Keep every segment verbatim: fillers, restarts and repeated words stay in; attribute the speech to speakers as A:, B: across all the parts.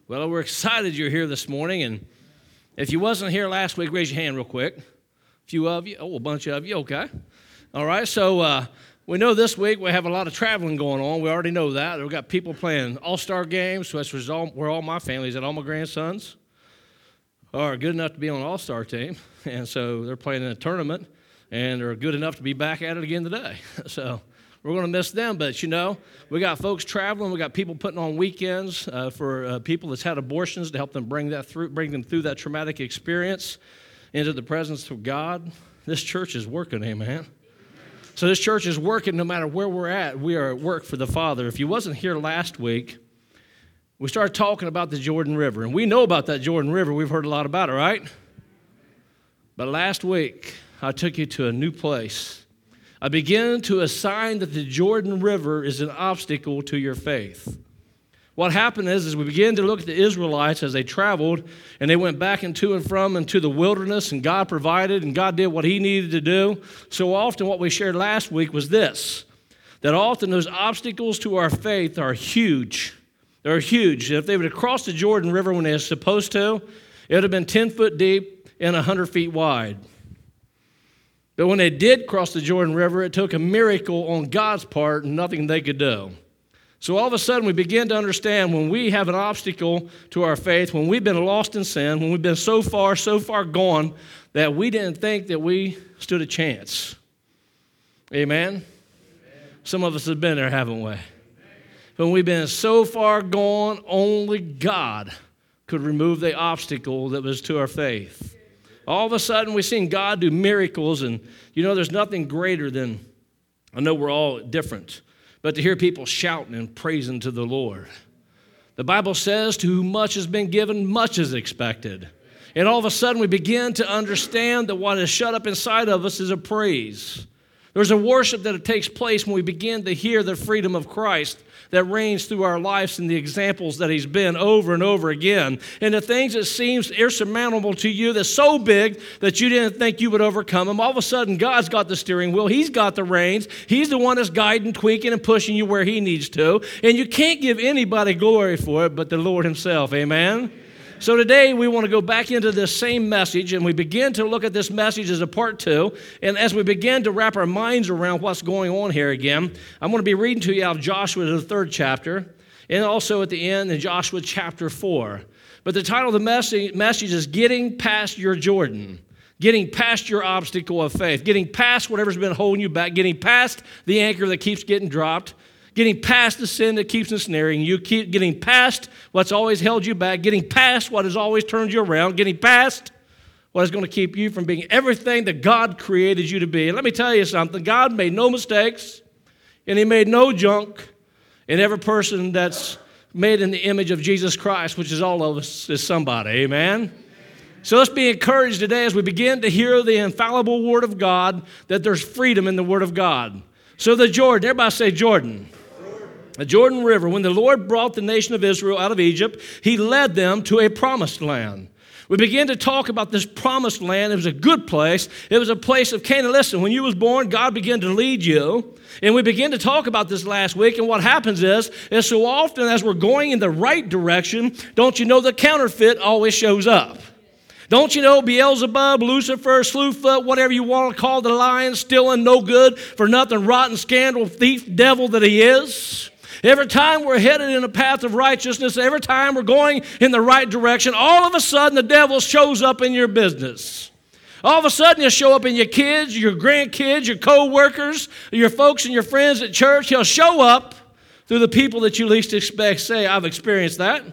A: Well, we're excited you're here this morning, and if you wasn't here last week, raise your hand real quick. A few of you, oh, a bunch of you, okay. All right, so uh, we know this week we have a lot of traveling going on. We already know that. We've got people playing all-star games, so that's all, where all my family's at. All my grandsons are good enough to be on an all-star team, and so they're playing in a tournament, and they're good enough to be back at it again today. So we're going to miss them, but you know, we got folks traveling. We got people putting on weekends uh, for uh, people that's had abortions to help them bring that through, bring them through that traumatic experience into the presence of God. This church is working, amen. So this church is working no matter where we're at. We are at work for the Father. If you wasn't here last week, we started talking about the Jordan River, and we know about that Jordan River. We've heard a lot about it, right? But last week, I took you to a new place. I began to assign that the Jordan River is an obstacle to your faith. What happened is, is we began to look at the Israelites as they traveled, and they went back and to and from into the wilderness, and God provided, and God did what he needed to do. So often what we shared last week was this, that often those obstacles to our faith are huge. They're huge. If they would have crossed the Jordan River when they were supposed to, it would have been ten foot deep and one hundred feet wide. But when they did cross the Jordan River, it took a miracle on God's part and nothing they could do. So all of a sudden, we begin to understand when we have an obstacle to our faith, when we've been lost in sin, when we've been so far, so far gone, that we didn't think that we stood a chance. Amen? Amen. Some of us have been there, haven't we? Amen. When we've been so far gone, only God could remove the obstacle that was to our faith. All of a sudden, we've seen God do miracles, and you know, there's nothing greater than, I know we're all different, but to hear people shouting and praising to the Lord. The Bible says, to whom much has been given, much is expected. And all of a sudden, we begin to understand that what is shut up inside of us is a praise. There's a worship that takes place when we begin to hear the freedom of Christ that reigns through our lives and the examples that he's been over and over again. And the things that seems insurmountable to you that's so big that you didn't think you would overcome them, all of a sudden God's got the steering wheel. He's got the reins. He's the one that's guiding, tweaking, and pushing you where he needs to. And you can't give anybody glory for it but the Lord himself. Amen? So today we want to go back into this same message, and we begin to look at this message as a part two. And as we begin to wrap our minds around what's going on here again, I'm going to be reading to you out of Joshua, the third chapter, and also at the end in Joshua chapter four. But the title of the message, message is Getting Past Your Jordan. Getting past your obstacle of faith. Getting past whatever's been holding you back. Getting past the anchor that keeps getting dropped. Getting past the sin that keeps ensnaring you, keep getting past what's always held you back, getting past what has always turned you around, getting past what is going to keep you from being everything that God created you to be. And let me tell you something, God made no mistakes, and he made no junk, and every person that's made in the image of Jesus Christ, which is all of us, is somebody, amen? So let's be encouraged today as we begin to hear the infallible Word of God, that there's freedom in the Word of God. So the Jordan, everybody say Jordan. The Jordan River, when the Lord brought the nation of Israel out of Egypt, he led them to a promised land. We begin to talk about this promised land. It was a good place. It was a place of Canaan. Listen, when you was born, God began to lead you. And we began to talk about this last week. And what happens is, is so often as we're going in the right direction, don't you know the counterfeit always shows up. Don't you know Beelzebub, Lucifer, Slewfoot, whatever you want to call the lion, stealing, no good, for nothing, rotten, scandal, thief, devil that he is? Every time we're headed in a path of righteousness, every time we're going in the right direction, all of a sudden the devil shows up in your business. All of a sudden he'll show up in your kids, your grandkids, your co-workers, your folks and your friends at church. He'll show up through the people that you least expect. Say, I've experienced that.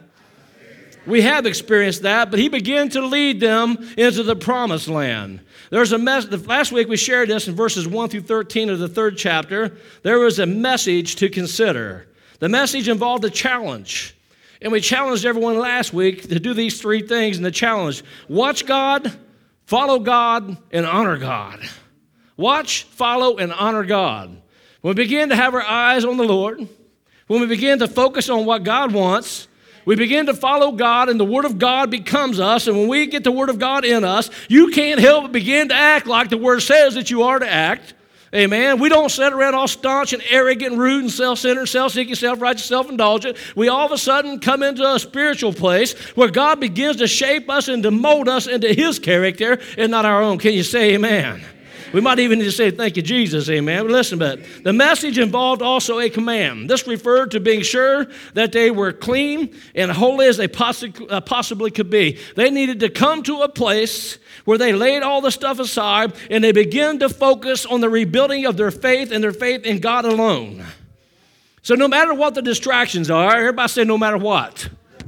A: We have experienced that, but he began to lead them into the promised land. There's a mess. Last week we shared this in verses one through thirteen of the third chapter. There was a message to consider. The message involved a challenge. And we challenged everyone last week to do these three things in the challenge. Watch God, follow God, and honor God. Watch, follow, and honor God. When we begin to have our eyes on the Lord, when we begin to focus on what God wants, we begin to follow God, and the Word of God becomes us. And when we get the Word of God in us, you can't help but begin to act like the Word says that you are to act. Amen. We don't sit around all staunch and arrogant, rude and self-centered, self-seeking, self-righteous, self-indulgent. We all of a sudden come into a spiritual place where God begins to shape us and to mold us into His character and not our own. Can you say amen? We might even need to say thank you, Jesus, amen. But listen, but the message involved also a command. This referred to being sure that they were clean and holy as they possi- uh, possibly could be. They needed to come to a place where they laid all the stuff aside and they began to focus on the rebuilding of their faith and their faith in God alone. So no matter what the distractions are, everybody say no matter what.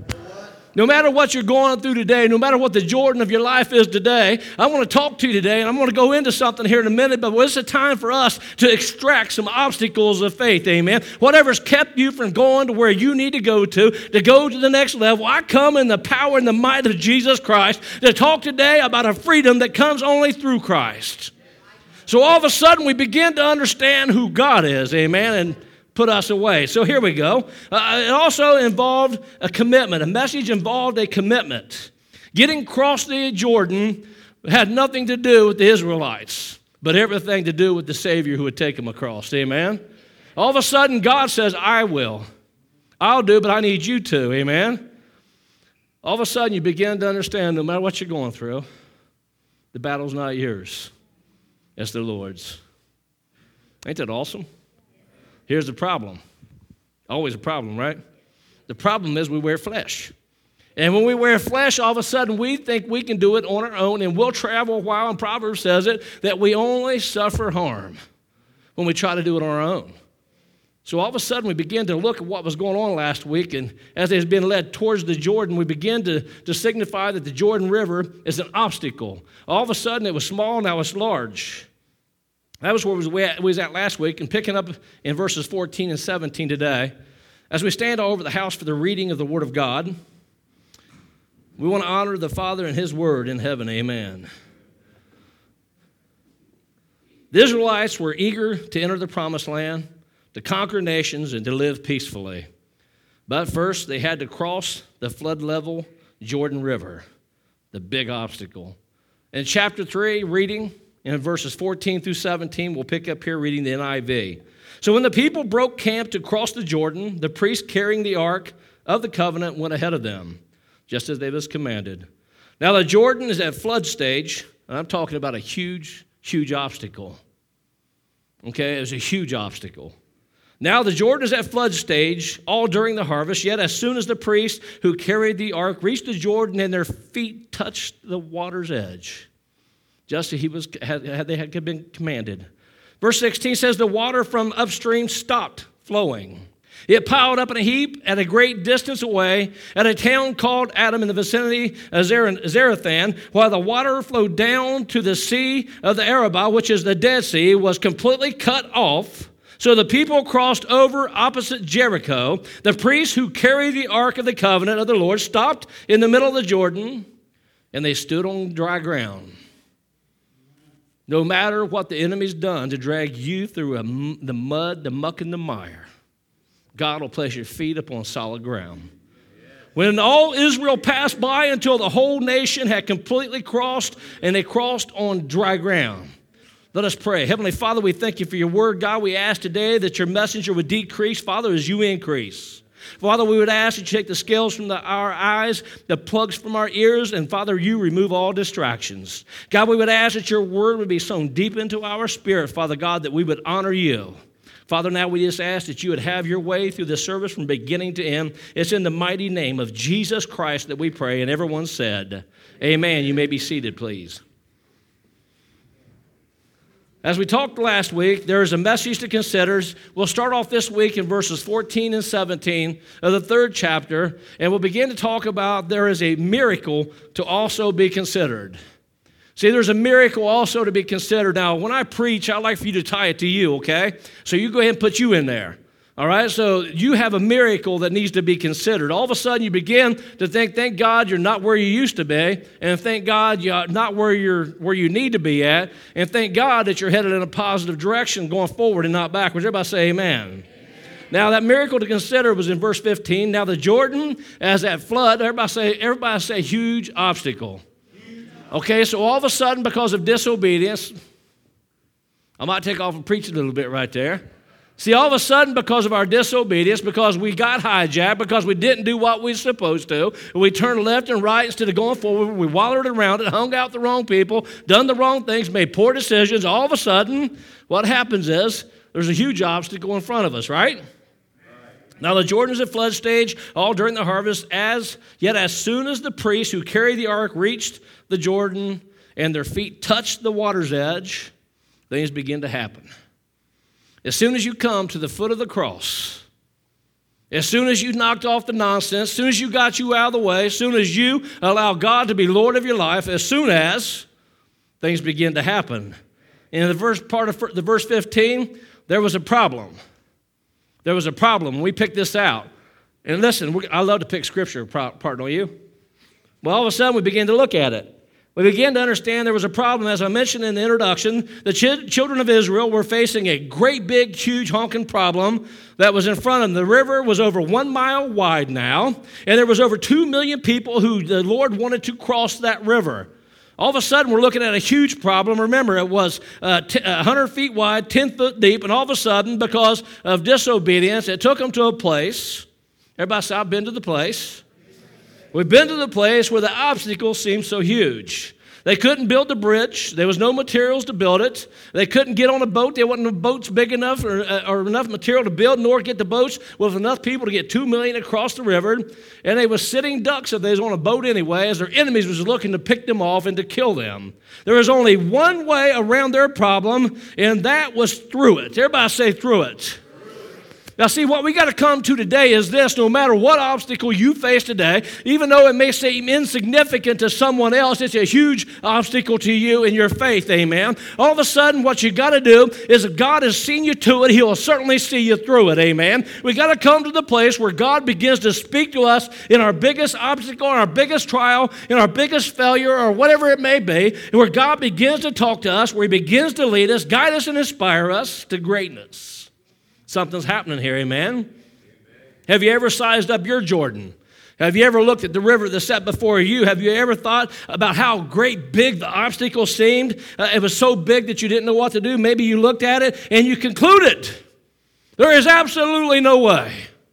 A: No matter what you're going through today, no matter what the Jordan of your life is today, I want to talk to you today, and I'm going to go into something here in a minute, but it's a time for us to extract some obstacles of faith, amen? Whatever's kept you from going to where you need to go to, to go to the next level, I come in the power and the might of Jesus Christ to talk today about a freedom that comes only through Christ. So all of a sudden, we begin to understand who God is, amen, and put us away. So here we go. Uh, it also involved a commitment. A message involved a commitment. Getting across the Jordan had nothing to do with the Israelites, but everything to do with the Savior who would take them across. Amen? All of a sudden, God says, I will. I'll do, but I need you to. Amen? All of a sudden, you begin to understand no matter what you're going through, the battle's not yours. It's the Lord's. Ain't that awesome? Here's the problem. Always a problem, right? The problem is we wear flesh. And when we wear flesh, all of a sudden we think we can do it on our own, and we'll travel a while, and Proverbs says it, that we only suffer harm when we try to do it on our own. So all of a sudden we begin to look at what was going on last week, and as they've been led towards the Jordan, we begin to, to signify that the Jordan River is an obstacle. All of a sudden it was small, now it's large. That was where we was at last week, and picking up in verses fourteen and seventeen today. As we stand all over the house for the reading of the Word of God, we want to honor the Father and His Word in heaven. Amen. The Israelites were eager to enter the promised land, to conquer nations, and to live peacefully. But first, they had to cross the flood-level Jordan River, the big obstacle. In chapter three, reading, in verses fourteen through seventeen, we'll pick up here reading the N I V. So when the people broke camp to cross the Jordan, the priest carrying the ark of the covenant went ahead of them, just as they was commanded. Now the Jordan is at flood stage, and I'm talking about a huge, huge obstacle. Okay, it was a huge obstacle. Now the Jordan is at flood stage, all during the harvest, yet as soon as the priest who carried the ark reached the Jordan and their feet touched the water's edge, just as he was, had, had they had been commanded. Verse sixteen says, the water from upstream stopped flowing. It piled up in a heap at a great distance away at a town called Adam in the vicinity of Zarethan, while the water flowed down to the sea of the Arabah, which is the Dead Sea, was completely cut off. So the people crossed over opposite Jericho. The priests who carried the ark of the covenant of the Lord stopped in the middle of the Jordan, and they stood on dry ground. No matter what the enemy's done to drag you through a, the mud, the muck, and the mire, God will place your feet upon solid ground. When all Israel passed by until the whole nation had completely crossed, and they crossed on dry ground. Let us pray. Heavenly Father, we thank you for your word. God, we ask today that your messenger would decrease, Father, as you increase. Father, we would ask that you take the scales from the, our eyes, the plugs from our ears, and Father, you remove all distractions. God, we would ask that your word would be sown deep into our spirit, Father God, that we would honor you. Father, now we just ask that you would have your way through this service from beginning to end. It's in the mighty name of Jesus Christ that we pray, and everyone said, amen. You may be seated, please. As we talked last week, there is a message to consider. We'll start off this week in verses fourteen and seventeen of the third chapter, and we'll begin to talk about there is a miracle to also be considered. See, there's a miracle also to be considered. Now, when I preach, I like for you to tie it to you, okay? So you go ahead and put you in there. All right, so you have a miracle that needs to be considered. All of a sudden, you begin to think, thank God you're not where you used to be, and thank God you're not where you're where you need to be at, and thank God that you're headed in a positive direction going forward and not backwards. Everybody say amen. Amen. Now, that miracle to consider was in verse fifteen. Now, the Jordan, as that flood, everybody say, everybody say huge obstacle. Okay, so all of a sudden, because of disobedience, I might take off and preach a little bit right there. See, all of a sudden, because of our disobedience, because we got hijacked, because we didn't do what we were supposed to, we turned left and right instead of going forward, we wallered around it, hung out the wrong people, done the wrong things, made poor decisions. All of a sudden, what happens is there's a huge obstacle in front of us, right? Right. Now, the Jordan's at flood stage, all during the harvest, as yet as soon as the priests who carried the ark reached the Jordan and their feet touched the water's edge, things begin to happen. As soon as you come to the foot of the cross, as soon as you knocked off the nonsense, as soon as you got you out of the way, as soon as you allow God to be Lord of your life, as soon as things begin to happen. In the verse part of the verse fifteen, there was a problem. There was a problem. We picked this out. And listen, I love to pick scripture part, don't you? Well, all of a sudden we begin to look at it. We began to understand there was a problem. As I mentioned in the introduction, the ch- children of Israel were facing a great big, huge, honking problem that was in front of them. The river was over one mile wide now, and there was over two million people who the Lord wanted to cross that river. All of a sudden, we're looking at a huge problem. Remember, it was uh, t- one hundred feet wide, ten foot deep, and all of a sudden, because of disobedience, it took them to a place. Everybody say, I've been to the place. We've been to the place where the obstacle seemed so huge. They couldn't build the bridge. There was no materials to build it. They couldn't get on a boat. There wasn't boats big enough or, uh, or enough material to build, nor get the boats with enough people to get two million across the river. And they were sitting ducks if they was on a boat anyway, as their enemies was looking to pick them off and to kill them. There was only one way around their problem, and that was through it. Everybody say through it. Now, see, what we got to come to today is this: no matter what obstacle you face today, even though it may seem insignificant to someone else, it's a huge obstacle to you in your faith, amen? All of a sudden, what you got to do is if God has seen you to it, He'll certainly see you through it, amen? We got to come to the place where God begins to speak to us in our biggest obstacle, in our biggest trial, in our biggest failure, or whatever it may be, and where God begins to talk to us, where He begins to lead us, guide us, and inspire us to greatness. Something's happening here, amen? Amen? Have you ever sized up your Jordan? Have you ever looked at the river that's set before you? Have you ever thought about how great big the obstacle seemed? Uh, it was so big that you didn't know what to do. Maybe you looked at it and you concluded, there is absolutely no way.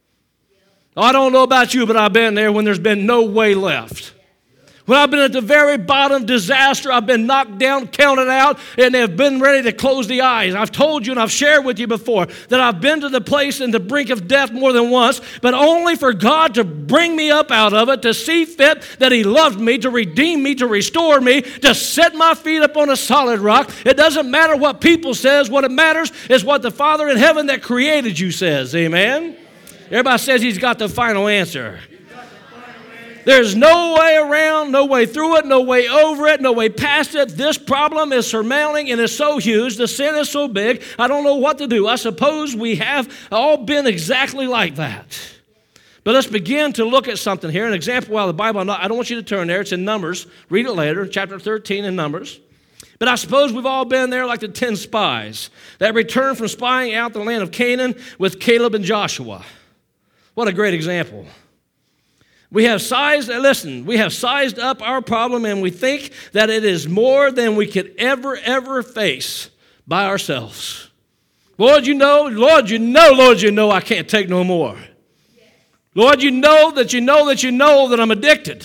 A: I don't know about you, but I've been there when there's been no way left. When I've been at the very bottom of disaster, I've been knocked down, counted out, and they've been ready to close the eyes. I've told you and I've shared with you before that I've been to the place in the brink of death more than once, but only for God to bring me up out of it, to see fit that He loved me, to redeem me, to restore me, to set my feet up on a solid rock. It doesn't matter what people says. What it matters is what the Father in heaven that created you says. Amen? Everybody says He's got the final answer. There's no way around, no way through it, no way over it, no way past it. This problem is surmounting and is so huge. The sin is so big, I don't know what to do. I suppose we have all been exactly like that. But let's begin to look at something here. An example out of the Bible. Not, I don't want you to turn there. It's in Numbers. Read it later, chapter thirteen in Numbers. But I suppose we've all been there like the ten spies that returned from spying out the land of Canaan with Caleb and Joshua. What a great example. We have sized, listen, we have sized up our problem and we think that it is more than we could ever, ever face by ourselves. Lord, you know, Lord, you know, Lord, you know I can't take no more. Lord, you know that you know that you know that I'm addicted.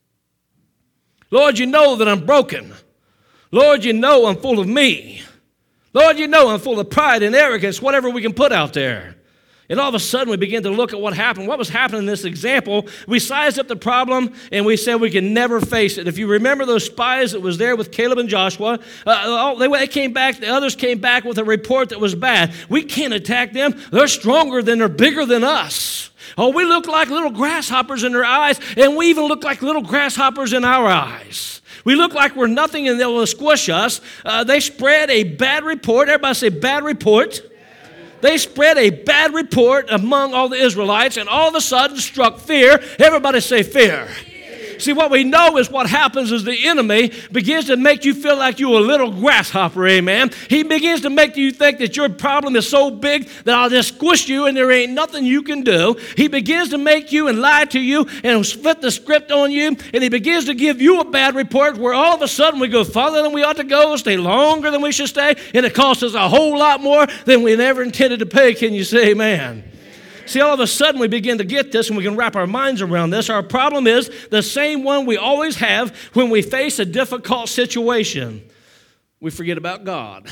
A: Lord, you know that I'm broken. Lord, you know I'm full of me. Lord, you know I'm full of pride and arrogance, whatever we can put out there. And all of a sudden, we begin to look at what happened. What was happening in this example? We sized up the problem, and we said we could never face it. If you remember those spies that was there with Caleb and Joshua, uh, they, they came back, the others came back with a report that was bad. We can't attack them. They're stronger than, they're bigger than us. Oh, we look like little grasshoppers in their eyes, and we even look like little grasshoppers in our eyes. We look like we're nothing, and they will squish us. Uh, they spread a bad report. Everybody say bad report. They spread a bad report among all the Israelites, and all of a sudden struck fear. Everybody say fear. Fear. See, what we know is what happens is the enemy begins to make you feel like you're a little grasshopper, amen. He begins to make you think that your problem is so big that I'll just squish you and there ain't nothing you can do. He begins to make you and lie to you and flip the script on you, and he begins to give you a bad report where all of a sudden we go farther than we ought to go, stay longer than we should stay, and it costs us a whole lot more than we never intended to pay. Can you say amen? See, all of a sudden we begin to get this and we can wrap our minds around this. Our problem is the same one we always have when we face a difficult situation. We forget about God.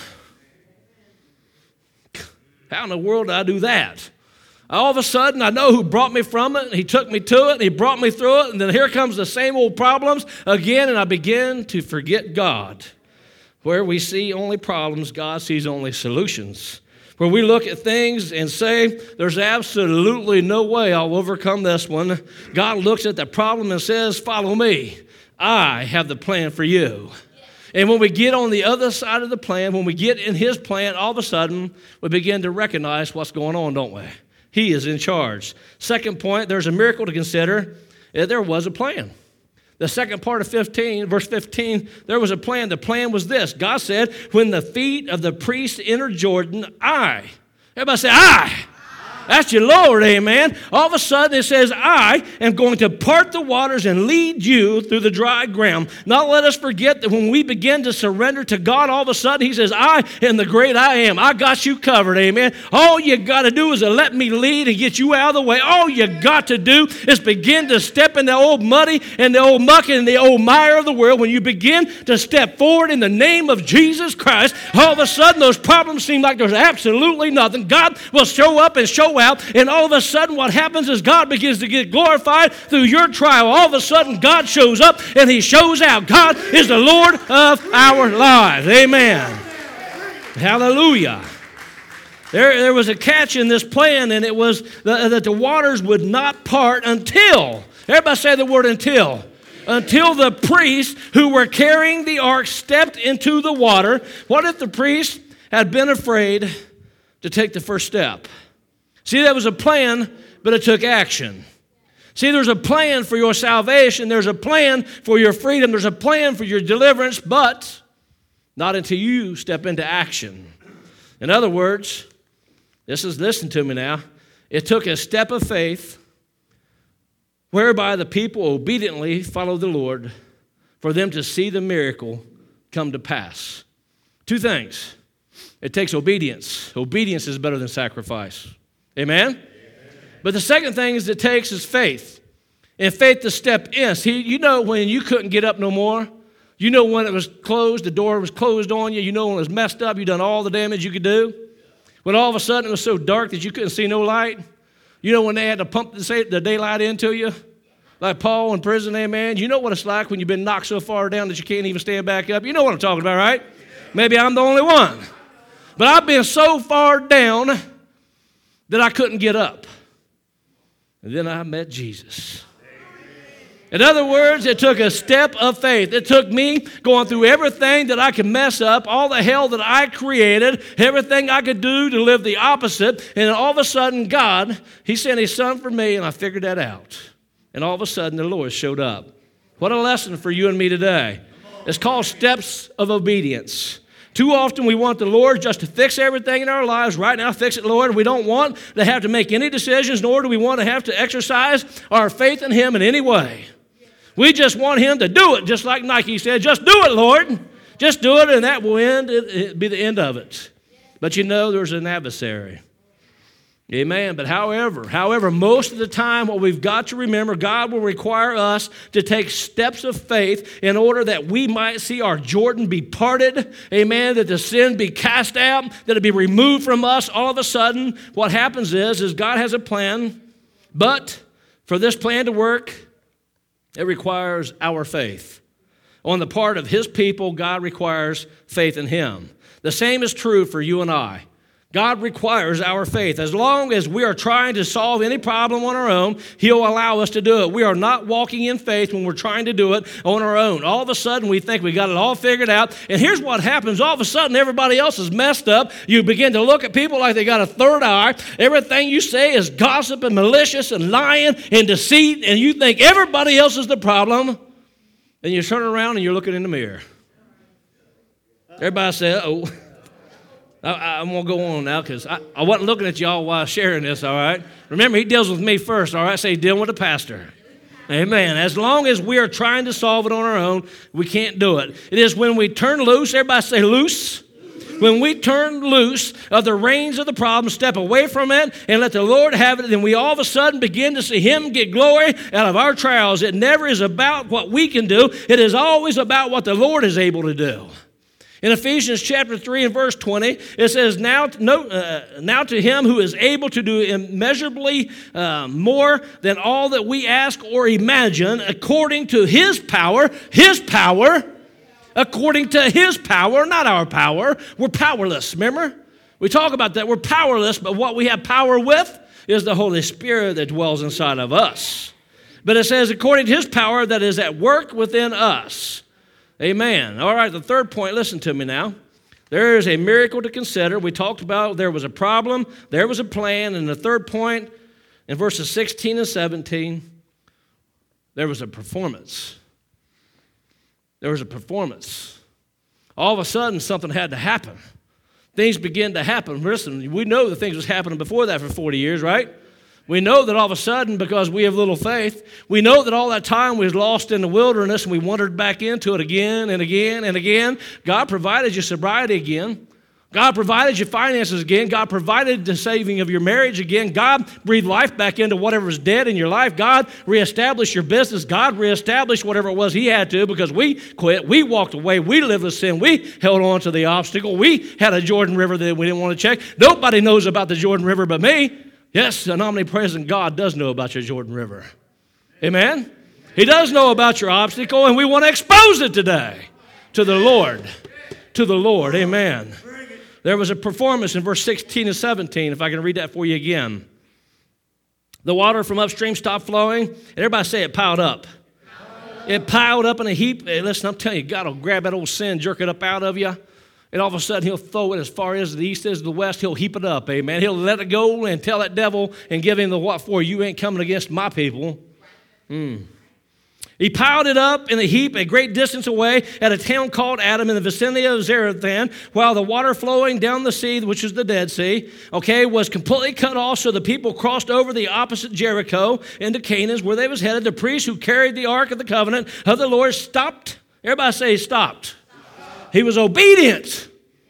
A: How in the world did I do that? All of a sudden, I know who brought me from it, and he took me to it, and he brought me through it, and then here comes the same old problems again, and I begin to forget God. Where we see only problems, God sees only solutions. Where we look at things and say, there's absolutely no way I'll overcome this one. God looks at the problem and says, follow me. I have the plan for you. And when we get on the other side of the plan, when we get in his plan, all of a sudden, we begin to recognize what's going on, don't we? He is in charge. Second point, there's a miracle to consider. There was a plan. The second part of fifteen, verse fifteen, there was a plan. The plan was this. God said, when the feet of the priest entered Jordan, I. Everybody say, I. That's your Lord, amen. All of a sudden it says, I am going to part the waters and lead you through the dry ground. Not let us forget that when we begin to surrender to God, all of a sudden he says, I am the great I am. I got you covered, amen. All you got to do is to let me lead and get you out of the way. All you got to do is begin to step in the old muddy and the old muck and the old mire of the world. When you begin to step forward in the name of Jesus Christ, all of a sudden those problems seem like there's absolutely nothing. God will show up and show out, and all of a sudden what happens is God begins to get glorified through your trial. All of a sudden God shows up and he shows out. God is the Lord of our lives. Amen. Hallelujah. There, there was a catch in this plan, and it was the, that the waters would not part until, everybody say the word until. Until the priests who were carrying the ark stepped into the water. What if the priests had been afraid to take the first step? See, there was a plan, but it took action. See, there's a plan for your salvation. There's a plan for your freedom. There's a plan for your deliverance, but not until you step into action. In other words, this is, listen to me now, it took a step of faith whereby the people obediently followed the Lord for them to see the miracle come to pass. Two things. It takes obedience. Obedience is better than sacrifice. Amen? Amen? But the second thing is it takes is faith. And faith to step in. See, you know when you couldn't get up no more. You know when it was closed, the door was closed on you. You know when it was messed up, you done all the damage you could do. When all of a sudden it was so dark that you couldn't see no light. You know when they had to pump the daylight into you? Like Paul in prison, amen. You know what it's like when you've been knocked so far down that you can't even stand back up. You know what I'm talking about, right? Maybe I'm the only one. But I've been so far down that I couldn't get up. And then I met Jesus. In other words, it took a step of faith. It took me going through everything that I could mess up, all the hell that I created, everything I could do to live the opposite, and all of a sudden God, he sent his son for me, and I figured that out. And all of a sudden the Lord showed up. What a lesson for you and me today. It's called steps of obedience. Too often we want the Lord just to fix everything in our lives. Right now, fix it, Lord. We don't want to have to make any decisions, nor do we want to have to exercise our faith in him in any way. We just want him to do it, just like Nike said, just do it, Lord. Just do it, and that will end. It'll be the end of it. But you know there's an adversary. Amen. But however, however, most of the time what we've got to remember, God will require us to take steps of faith in order that we might see our Jordan be parted. Amen. That the sin be cast out, that it be removed from us. All of a sudden, what happens is, is God has a plan, but for this plan to work, it requires our faith. On the part of his people, God requires faith in him. The same is true for you and I. God requires our faith. As long as we are trying to solve any problem on our own, he'll allow us to do it. We are not walking in faith when we're trying to do it on our own. All of a sudden, we think we got it all figured out. And here's what happens. All of a sudden, everybody else is messed up. You begin to look at people like they got a third eye. Everything you say is gossip and malicious and lying and deceit. And you think everybody else is the problem. and you turn around and you're looking in the mirror. Everybody say, uh-oh. I, I'm going to go on now because I, I wasn't looking at y'all while sharing this, all right? Remember, he deals with me first, all right? Say, he's dealing with the pastor. Amen. As long as we are trying to solve it on our own, we can't do it. It is when we turn loose, everybody say loose. When we turn loose of the reins of the problem, step away from it, and let the Lord have it, then we all of a sudden begin to see Him get glory out of our trials. It never is about what we can do. It is always about what the Lord is able to do. In Ephesians chapter three and verse twenty, it says, Now, no, uh, now to Him who is able to do immeasurably uh, more than all that we ask or imagine, according to His power, His power, according to His power, not our power. We're powerless, remember? We talk about that. We're powerless, but what we have power with is the Holy Spirit that dwells inside of us. But it says, according to His power that is at work within us. Amen. All right, the third point, listen to me now. There is a miracle to consider. We talked about there was a problem, there was a plan, and the third point, in verses sixteen and seventeen, there was a performance. There was a performance. All of a sudden, something had to happen. Things began to happen. Listen, we know that things was happening before that for forty years, right? We know that all of a sudden, because we have little faith, we know that all that time we was lost in the wilderness and we wandered back into it again and again and again. God provided you sobriety again. God provided you finances again. God provided the saving of your marriage again. God breathed life back into whatever was dead in your life. God reestablished your business. God reestablished whatever it was He had to, because we quit. We walked away. We lived in sin. We held on to the obstacle. We had a Jordan River that we didn't want to check. Nobody knows about the Jordan River but me. Yes, an omnipresent God does know about your Jordan River. Amen? He does know about your obstacle, and we want to expose it today to the Lord. To the Lord. Amen. There was a performance in verse sixteen and seventeen, if I can read that for you again. The water from upstream stopped flowing. Everybody say it piled up. It piled up in a heap. Hey, listen, I'm telling you, God will grab that old sin, jerk it up out of you. And all of a sudden, He'll throw it as far as the east is to the west. He'll heap it up, amen. He'll let it go and tell that devil and give him the what for. You ain't coming against my people. Mm. He piled it up in a heap a great distance away at a town called Adam in the vicinity of Zarethan, while the water flowing down the sea, which is the Dead Sea, okay, was completely cut off, so the people crossed over the opposite Jericho into Canaan, where they was headed. The priest who carried the ark of the covenant of the Lord stopped. Everybody say stopped. He was obedient.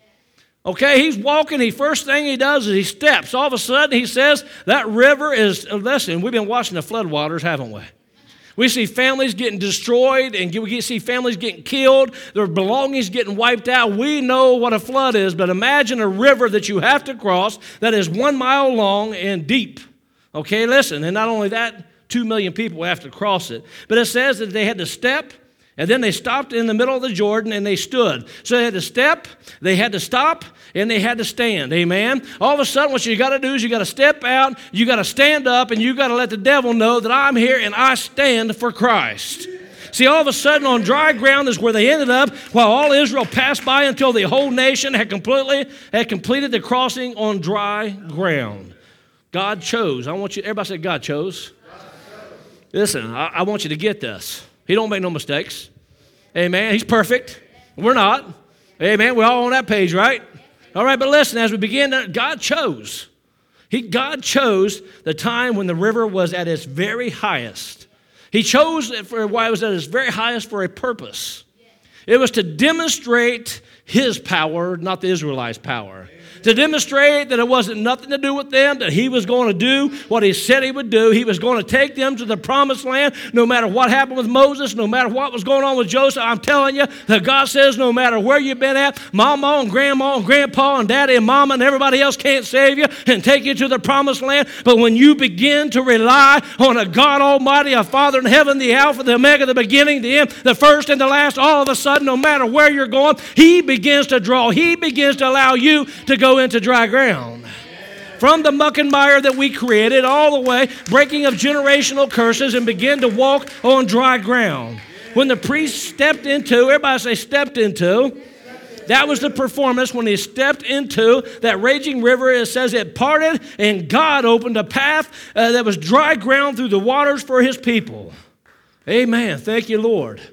A: Okay, he's walking. The first thing he does is he steps. All of a sudden, he says, that river is, listen, we've been watching the floodwaters, haven't we? We see families getting destroyed, and we see families getting killed, their belongings getting wiped out. We know what a flood is, but imagine a river that you have to cross that is one mile long and deep. Okay, listen, and not only that, two million people have to cross it. But it says that they had to step, and then they stopped in the middle of the Jordan, and they stood. So they had to step, they had to stop, and they had to stand. Amen? All of a sudden, what you got to do is you got to step out, you got to stand up, and you got to let the devil know that I'm here and I stand for Christ. See, all of a sudden on dry ground is where they ended up, while all Israel passed by until the whole nation had completely had completed the crossing on dry ground. God chose. I want you, everybody say God chose. God chose. Listen, I, I want you to get this. He don't make no mistakes. Amen. He's perfect. We're not. Amen. We're all on that page, right? All right, but listen, as we begin, to, God chose. He, God chose the time when the river was at its very highest. He chose it for why it was at its very highest for a purpose. It was to demonstrate His power, not the Israelites' power. To demonstrate that it wasn't nothing to do with them, that He was going to do what He said He would do. He was going to take them to the promised land no matter what happened with Moses, no matter what was going on with Joseph. I'm telling you that God says no matter where you've been at, Mama and Grandma and Grandpa and Daddy and Mama and everybody else can't save you and take you to the promised land. But when you begin to rely on a God Almighty, a Father in heaven, the Alpha, the Omega, the beginning, the end, the first and the last, all of a sudden, no matter where you're going, He begins to draw. He begins to allow you to go into dry ground. From the muck and mire that we created all the way, breaking of generational curses, and begin to walk on dry ground. When the priest stepped into, everybody say stepped into, that was the performance when he stepped into that raging river. It says it parted and God opened a path uh, that was dry ground through the waters for His people. Amen. Thank you, Lord.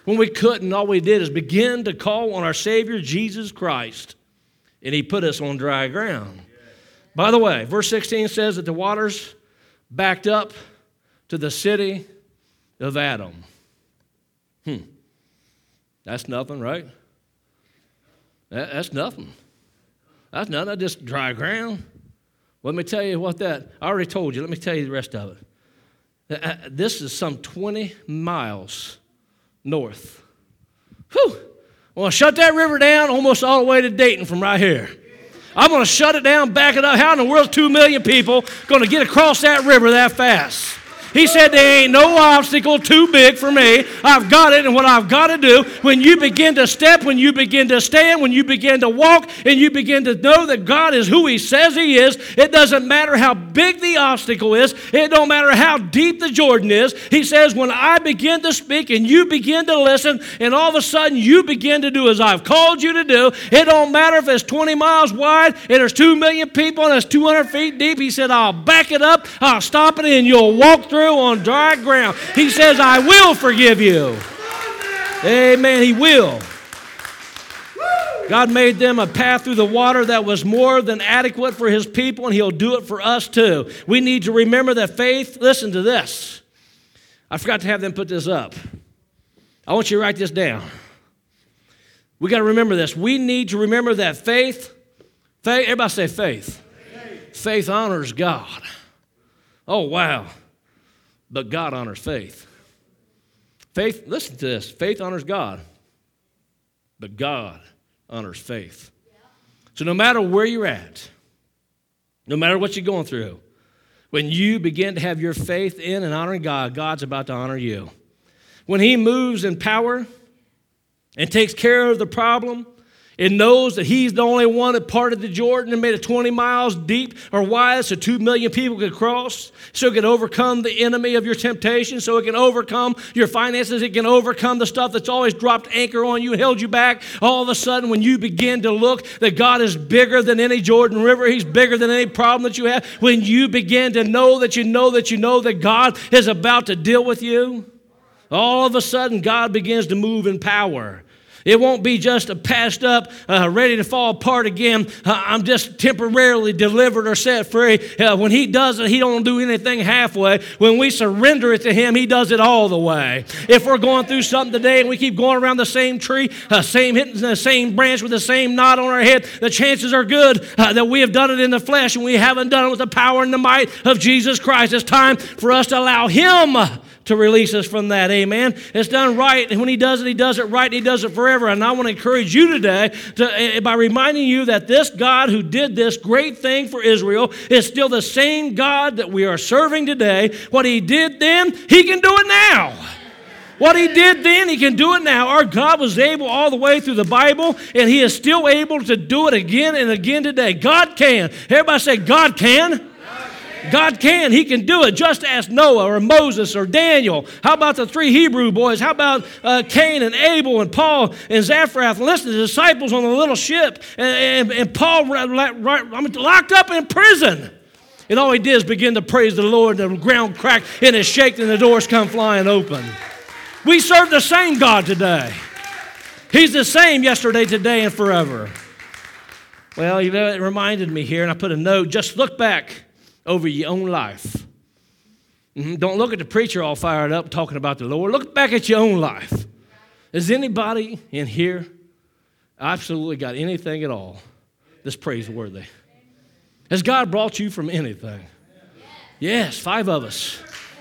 A: When we couldn't, all we did is begin to call on our Savior, Jesus Christ, and he put us on dry ground. By the way, verse sixteen says that the waters backed up to the city of Adam. Hmm. That's nothing, right? That, that's nothing. That's nothing. That's just dry ground. Let me tell you what that, I already told you. Let me tell you the rest of it. This is some twenty miles north. Whew. I want to shut that river down almost all the way to Dayton from right here. I'm going to shut it down, back it up. How in the world is two million people going to get across that river that fast? He said, there ain't no obstacle too big for me. I've got it, and what I've got to do, when you begin to step, when you begin to stand, when you begin to walk, and you begin to know that God is who he says he is, it doesn't matter how big the obstacle is. It don't matter how deep the Jordan is. He says, when I begin to speak and you begin to listen, and all of a sudden you begin to do as I've called you to do, it don't matter if it's twenty miles wide and there's two million people and it's two hundred feet deep. He said, I'll back it up, I'll stop it, and you'll walk through on dry ground. He says, I will forgive you. Amen. He will. God made them a path through the water that was more than adequate for his people, and he'll do it for us too. We need to remember that faith, listen to this. I forgot to have them put this up. I want you to write this down. We got to remember this. We need to remember that faith, faith, everybody say faith. Faith, faith honors God. Oh, wow. But God honors faith. Faith, listen to this. Faith honors God, but God honors faith. So no matter where you're at, no matter what you're going through, when you begin to have your faith in and honoring God, God's about to honor you. When he moves in power and takes care of the problem, it knows that he's the only one that parted the Jordan and made it twenty miles deep or wide so two million people could cross, so it can overcome the enemy of your temptation, so it can overcome your finances, it can overcome the stuff that's always dropped anchor on you and held you back. All of a sudden, when you begin to look that God is bigger than any Jordan River, he's bigger than any problem that you have, when you begin to know that you know that you know that God is about to deal with you, all of a sudden, God begins to move in power. It won't be just a passed up, uh, ready to fall apart again. Uh, I'm just temporarily delivered or set free. Uh, when he does it, he don't do anything halfway. When we surrender it to him, he does it all the way. If we're going through something today and we keep going around the same tree, uh, same hitting the same branch with the same knot on our head, the chances are good uh, that we have done it in the flesh and we haven't done it with the power and the might of Jesus Christ. It's time for us to allow him to release us from that, amen. It's done right, and when he does it, he does it right, and he does it forever. And I want to encourage you today to, by reminding you that this God who did this great thing for Israel is still the same God that we are serving today. What he did then, he can do it now. What he did then, he can do it now. Our God was able all the way through the Bible, and he is still able to do it again and again today. God can. Everybody say, God can. God can. He can do it. Just ask Noah or Moses or Daniel. How about the three Hebrew boys? How about uh, Cain and Abel and Paul and Zaphraf? Listen to the disciples on the little ship. And, and, and Paul right, right, I mean, locked up in prison. And all he did is begin to praise the Lord. The ground cracked and it shaked and the doors come flying open. We serve the same God today. He's the same yesterday, today, and forever. Well, you know, it reminded me here, and I put a note. Just look back over your own life. Mm-hmm. Don't look at the preacher all fired up talking about the Lord. Look back at your own life. Is anybody in here absolutely got anything at all that's praiseworthy? Has God brought you from anything? Yes, five of us.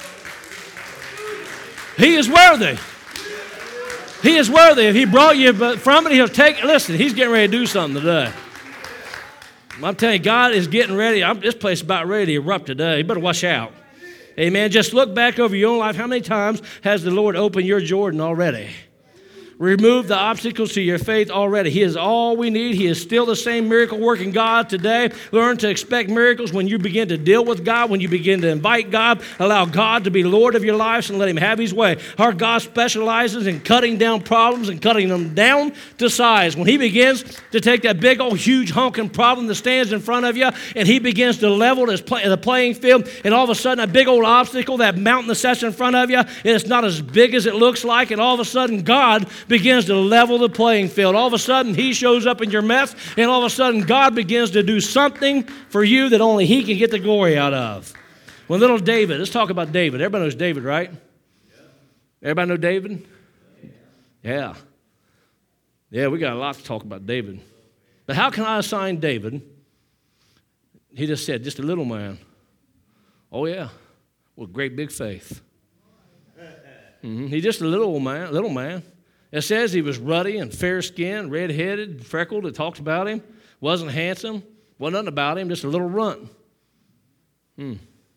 A: He is worthy. He is worthy. If he brought you from it, he'll take it. Listen, he's getting ready to do something today. I'm telling you, God is getting ready. I'm, this place is about ready to erupt today. You better watch out. Amen. Just look back over your own life. How many times has the Lord opened your Jordan already? removed the obstacles to your faith already. He is all we need. He is still the same miracle-working God today. Learn to expect miracles when you begin to deal with God, when you begin to invite God, allow God to be Lord of your lives and let him have his way. Our God specializes in cutting down problems and cutting them down to size. When he begins to take that big old huge honking problem that stands in front of you and he begins to level this play, the playing field, and all of a sudden that big old obstacle, that mountain that sets in front of you, and it's not as big as it looks like, and all of a sudden God begins to level the playing field. All of a sudden, he shows up in your mess, and all of a sudden, God begins to do something for you that only he can get the glory out of. When little David, let's talk about David. Everybody knows David, right? Everybody know David? Yeah. Yeah, we got a lot to talk about David. But how can I assign David? He just said, just a little man. Oh, yeah, with great big faith. Mm-hmm. He's just a little old man, little man. It says he was ruddy and fair-skinned, red-headed, freckled. It talks about him. Wasn't handsome. Wasn't nothing about him, just a little runt. Hmm.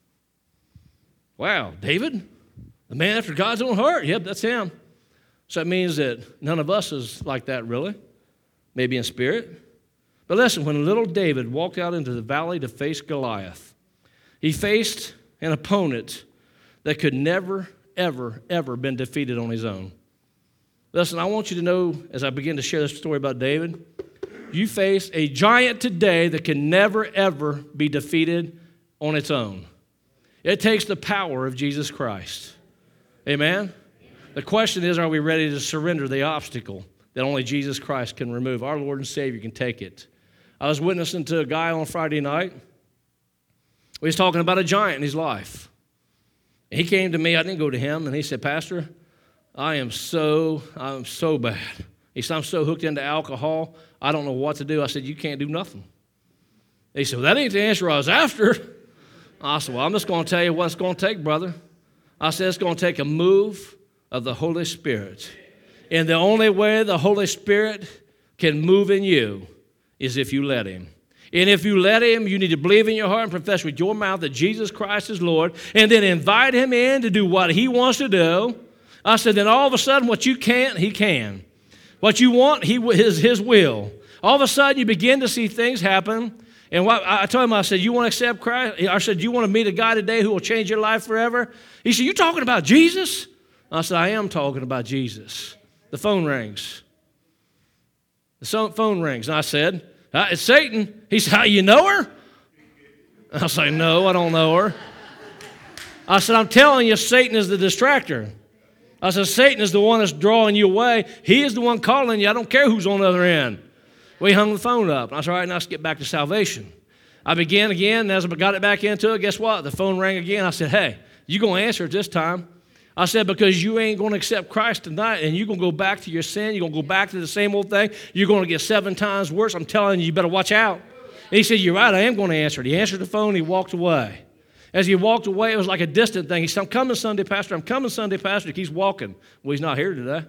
A: Wow, David? The man after God's own heart. Yep, that's him. So that means that none of us is like that, really. Maybe in spirit. But listen, when little David walked out into the valley to face Goliath, he faced an opponent that could never, ever, ever been defeated on his own. Listen, I want you to know, as I begin to share this story about David, you face a giant today that can never, ever be defeated on its own. It takes the power of Jesus Christ. Amen? The question is, are we ready to surrender the obstacle that only Jesus Christ can remove? Our Lord and Savior can take it. I was witnessing to a guy on Friday night. We was talking about a giant in his life. He came to me. I didn't go to him. And he said, Pastor, I am so, I'm so bad. He said, I'm so hooked into alcohol, I don't know what to do. I said, you can't do nothing. He said, well, that ain't the answer I was after. I said, well, I'm just going to tell you what it's going to take, brother. I said, it's going to take a move of the Holy Spirit. And the only way the Holy Spirit can move in you is if you let him. And if you let him, you need to believe in your heart and profess with your mouth that Jesus Christ is Lord, and then invite him in to do what he wants to do. I said, then all of a sudden, what you can't, he can. What you want, he is his will. All of a sudden, you begin to see things happen. And what, I told him, I said, you want to accept Christ? I said, you want to meet a guy today who will change your life forever? He said, you talking about Jesus? I said, I am talking about Jesus. The phone rings. The phone rings. And I said, uh, it's Satan. He said, how, you know her? I said, no, I don't know her. I said, I'm telling you, Satan is the distractor. I said, Satan is the one that's drawing you away. He is the one calling you. I don't care who's on the other end. We hung the phone up. I said, all right, now let's get back to salvation. I began again, and as I got it back into it, guess what? The phone rang again. I said, hey, you going to answer it this time. I said, because you ain't going to accept Christ tonight, and you're going to go back to your sin. You're going to go back to the same old thing. You're going to get seven times worse. I'm telling you, you better watch out. And he said, you're right, I am going to answer it. He answered the phone, he walked away. As he walked away, it was like a distant thing. He said, I'm coming Sunday, Pastor. I'm coming Sunday, Pastor. He keeps walking. Well, he's not here today.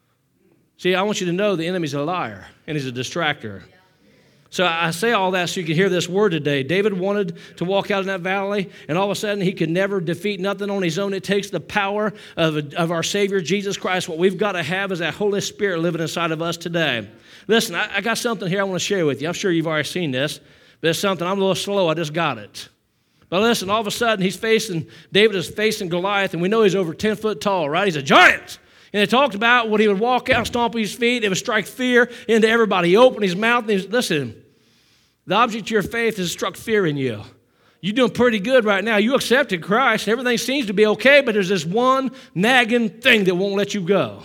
A: See, I want you to know the enemy's a liar, and he's a distractor. So I say all that so you can hear this word today. David wanted to walk out in that valley, and all of a sudden he could never defeat nothing on his own. It takes the power of, of our Savior, Jesus Christ. What we've got to have is that Holy Spirit living inside of us today. Listen, I, I got something here I want to share with you. I'm sure you've already seen this, but it's something. I'm a little slow. I just got it. But listen, all of a sudden he's facing, David is facing Goliath, and we know he's over ten foot tall, right? He's a giant. And it talked about when he would walk out, stomp his feet, it would strike fear into everybody. He opened his mouth and he said, listen, the object of your faith has struck fear in you. You're doing pretty good right now. You accepted Christ. Everything seems to be okay, but there's this one nagging thing that won't let you go.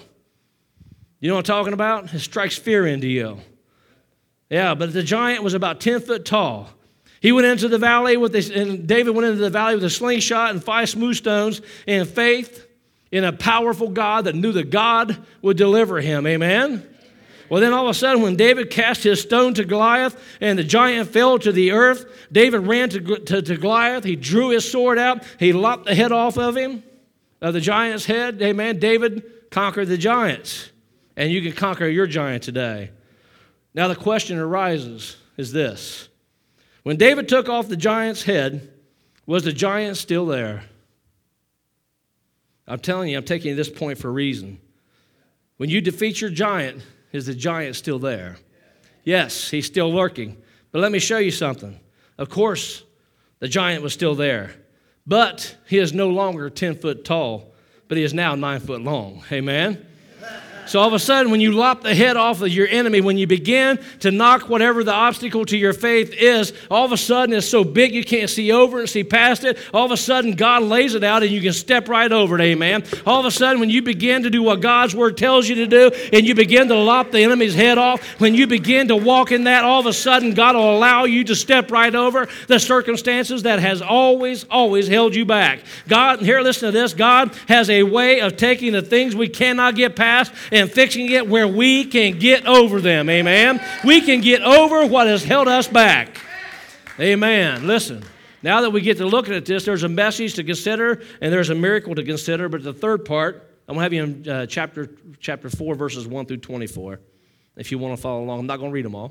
A: You know what I'm talking about? It strikes fear into you. Yeah, but the giant was about ten foot tall. He went into the valley with this, and David went into the valley with a slingshot and five smooth stones in faith in a powerful God that knew that God would deliver him. Amen? Well, then all of a sudden, when David cast his stone to Goliath and the giant fell to the earth, David ran to, to, to Goliath. He drew his sword out. He lopped the head off of him, of the giant's head. Amen? David conquered the giants, and you can conquer your giant today. Now the question arises is this. When David took off the giant's head, was the giant still there? I'm telling you, I'm taking you to this point for a reason. When you defeat your giant, is the giant still there? Yes, he's still lurking. But let me show you something. Of course, the giant was still there. But he is no longer ten foot tall, but he is now nine foot long. Amen? So all of a sudden, when you lop the head off of your enemy, when you begin to knock whatever the obstacle to your faith is, all of a sudden it's so big you can't see over it, see past it. All of a sudden, God lays it out and you can step right over it, amen. All of a sudden, when you begin to do what God's word tells you to do and you begin to lop the enemy's head off, when you begin to walk in that, all of a sudden, God will allow you to step right over the circumstances that has always, always held you back. God, here, listen to this, God has a way of taking the things we cannot get past and fixing it where we can get over them. Amen. We can get over what has held us back. Amen. Listen, now that we get to looking at this, there's a message to consider and there's a miracle to consider. But the third part, I'm going to have you in uh, chapter, chapter four, verses one through twenty-four, if you want to follow along. I'm not going to read them all.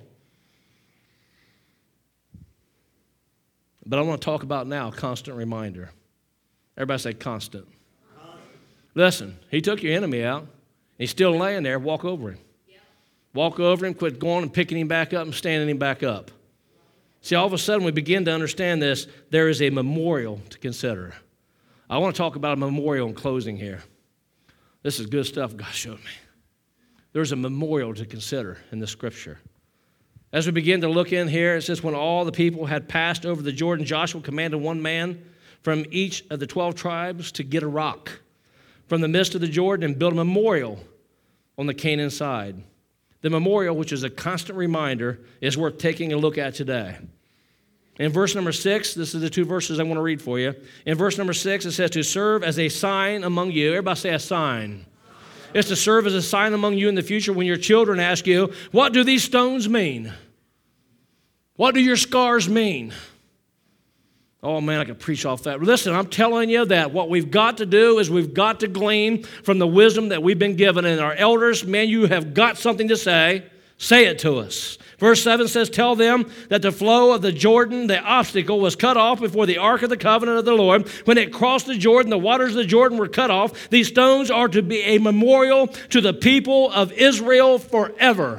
A: But I want to talk about now constant reminder. Everybody say constant. constant. Listen, he took your enemy out. He's still laying there. Walk over him. Yeah. Walk over him. Quit going and picking him back up and standing him back up. See, all of a sudden we begin to understand this. There is a memorial to consider. I want to talk about a memorial in closing here. This is good stuff God showed me. There's a memorial to consider in the Scripture. As we begin to look in here, it says, when all the people had passed over the Jordan, Joshua commanded one man from each of the twelve tribes to get a rock from the midst of the Jordan and build a memorial on the Canaan side. The memorial, which is a constant reminder, is worth taking a look at today. In verse number six, this is the two verses I want to read for you. In verse number six, it says, to serve as a sign among you. Everybody say a sign. It's to serve as a sign among you in the future when your children ask you, what do these stones mean? What do your scars mean? Oh, man, I could preach off that. Listen, I'm telling you that what we've got to do is we've got to glean from the wisdom that we've been given. And our elders, man, you have got something to say. Say it to us. Verse seven says, tell them that the flow of the Jordan, the obstacle, was cut off before the ark of the covenant of the Lord. When it crossed the Jordan, the waters of the Jordan were cut off. These stones are to be a memorial to the people of Israel forever.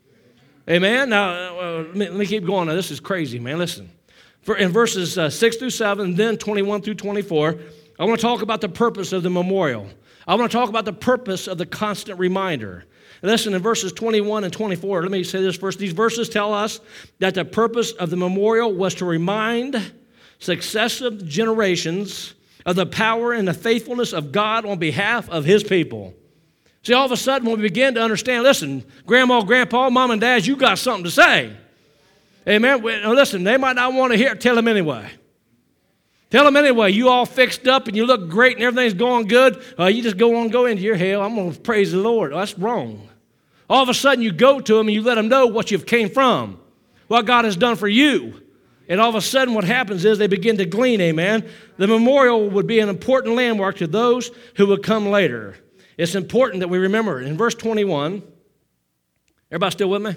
A: Amen? Now, uh, let, me, let me keep going. Now, this is crazy, man. Listen. For in verses uh, six through seven, then twenty-one through twenty-four, I want to talk about the purpose of the memorial. I want to talk about the purpose of the constant reminder. And listen, in verses twenty-one and twenty-four, let me say this first. These verses tell us that the purpose of the memorial was to remind successive generations of the power and the faithfulness of God on behalf of His people. See, all of a sudden, when we begin to understand, listen, Grandma, Grandpa, Mom, and Dad, you got something to say. Amen. Now listen, they might not want to hear it. Tell them anyway. Tell them anyway. You all fixed up and you look great and everything's going good. Uh, you just go on, go into your hell. I'm going to praise the Lord. That's wrong. All of a sudden you go to them and you let them know what you've came from, what God has done for you. And all of a sudden what happens is they begin to glean, amen. The memorial would be an important landmark to those who would come later. It's important that we remember it. In verse twenty-one, everybody still with me?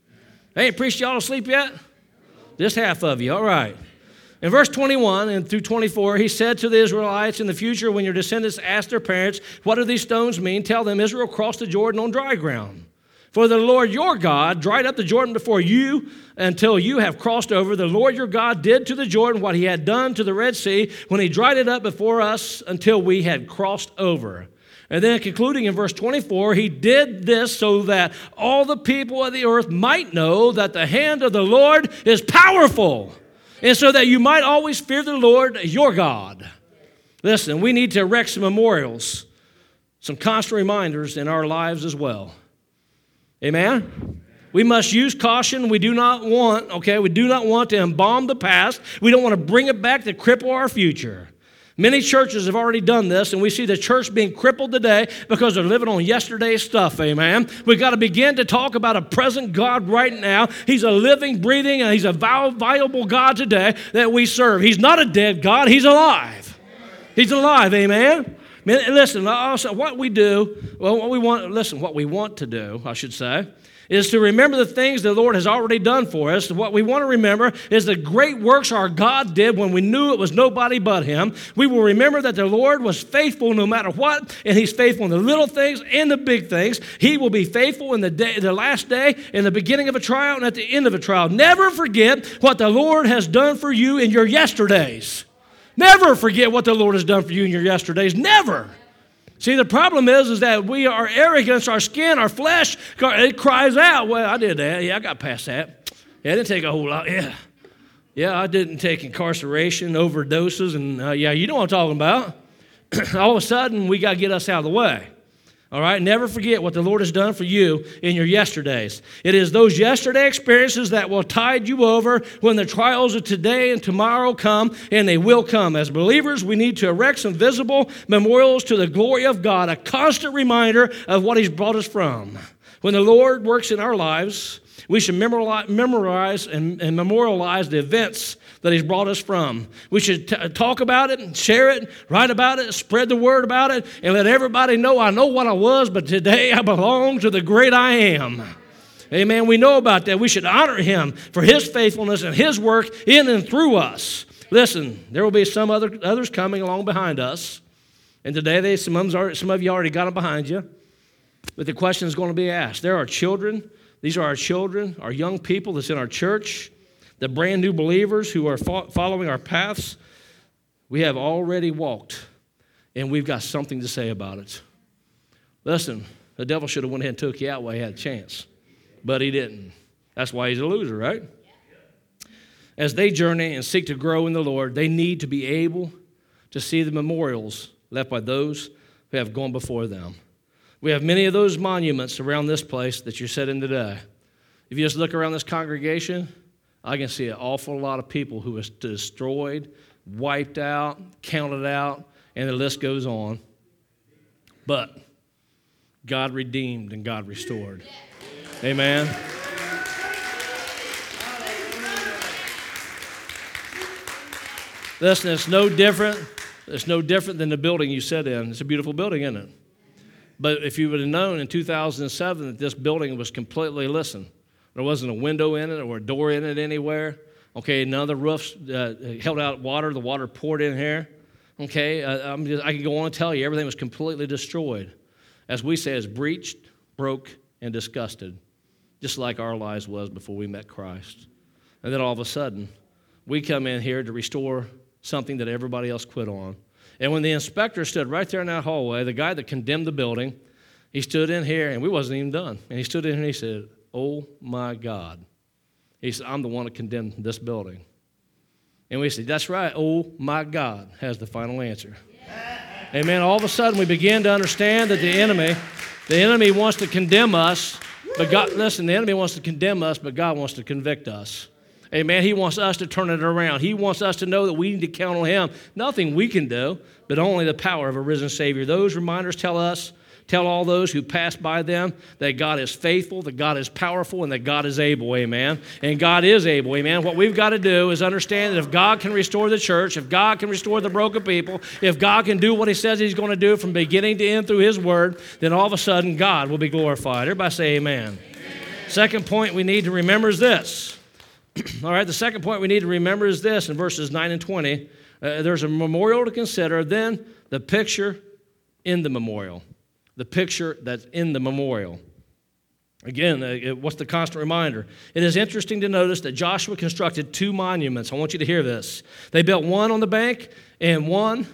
A: I ain't preached y'all to sleep yet? Just half of you, all right. In verse twenty-one and through twenty-four, he said to the Israelites, in the future when your descendants ask their parents, what do these stones mean? Tell them Israel crossed the Jordan on dry ground. For the Lord your God dried up the Jordan before you until you have crossed over. The Lord your God did to the Jordan what he had done to the Red Sea when he dried it up before us until we had crossed over. And then concluding in verse twenty-four, he did this so that all the people of the earth might know that the hand of the Lord is powerful, and so that you might always fear the Lord your God. Listen, we need to erect some memorials, some constant reminders in our lives as well. Amen? We must use caution. We do not want, okay, we do not want to embalm the past. We don't want to bring it back to cripple our future. Many churches have already done this, and we see the church being crippled today because they're living on yesterday's stuff, amen? We've got to begin to talk about a present God right now. He's a living, breathing, and he's a viable God today that we serve. He's not a dead God. He's alive. He's alive, amen? Man, listen, also what we do, well, what we want, listen, what we want to do, I should say, is to remember the things the Lord has already done for us. What we want to remember is the great works our God did when we knew it was nobody but Him. We will remember that the Lord was faithful no matter what, and He's faithful in the little things and the big things. He will be faithful in the day, the last day, in the beginning of a trial, and at the end of a trial. Never forget what the Lord has done for you in your yesterdays. Never forget what the Lord has done for you in your yesterdays. Never. See, the problem is, is that we are arrogant, our skin, our flesh, it cries out, well, I did that. Yeah, I got past that. Yeah, it didn't take a whole lot. Yeah. Yeah, I didn't take incarceration, overdoses, and uh, yeah, you know what I'm talking about. All of a sudden, we got to get us out of the way. All right, never forget what the Lord has done for you in your yesterdays. It is those yesterday experiences that will tide you over when the trials of today and tomorrow come, and they will come. As believers, we need to erect some visible memorials to the glory of God, a constant reminder of what He's brought us from. When the Lord works in our lives, we should memorize and, and memorialize the events that He's brought us from. We should t- talk about it, share it, write about it, spread the word about it, and let everybody know I know what I was, but today I belong to the great I am. Amen. We know about that. We should honor Him for His faithfulness and His work in and through us. Listen, there will be some other others coming along behind us, and today they, some, of them, some of you already got them behind you, but the question is going to be asked. There are children. These are our children, our young people that's in our church, the brand new believers who are fo- following our paths. We have already walked, and we've got something to say about it. Listen, the devil should have went ahead and took you out while he had a chance, but he didn't. That's why he's a loser, right? As they journey and seek to grow in the Lord, they need to be able to see the memorials left by those who have gone before them. We have many of those monuments around this place that you're sitting today. If you just look around this congregation, I can see an awful lot of people who was destroyed, wiped out, counted out, and the list goes on. But God redeemed and God restored. Amen. Listen, it's no different. It's no different than the building you sit in. It's a beautiful building, isn't it? But if you would have known in two thousand seven that this building was completely, listen, there wasn't a window in it or a door in it anywhere. Okay, none of the roofs uh, held out water. The water poured in here. Okay, uh, I'm just, I can go on and tell you everything was completely destroyed. As we say, it's breached, broke, and disgusted, just like our lives was before we met Christ. And then all of a sudden, we come in here to restore something that everybody else quit on. And when the inspector stood right there in that hallway, the guy that condemned the building, he stood in here, and we wasn't even done. And he stood in here and he said, "Oh, my God." He said, "I'm the one that condemned this building." And we said, "That's right. Oh, my God has the final answer." Yeah. Amen. All of a sudden, we begin to understand that the enemy, the enemy wants to condemn us, but God, listen, the enemy wants to condemn us, but God wants to convict us. Amen. He wants us to turn it around. He wants us to know that we need to count on Him. Nothing we can do, but only the power of a risen Savior. Those reminders tell us, tell all those who pass by them that God is faithful, that God is powerful, and that God is able. Amen. And God is able. Amen. What we've got to do is understand that if God can restore the church, if God can restore the broken people, if God can do what He says He's going to do from beginning to end through His Word, then all of a sudden God will be glorified. Everybody say amen. Amen. Second point we need to remember is this. All right, the second point we need to remember is this in verses nine and twenty. Uh, there's a memorial to consider, then the picture in the memorial. The picture that's in the memorial. Again, uh, what's the constant reminder? It is interesting to notice that Joshua constructed two monuments. I want you to hear this. They built one on the bank and one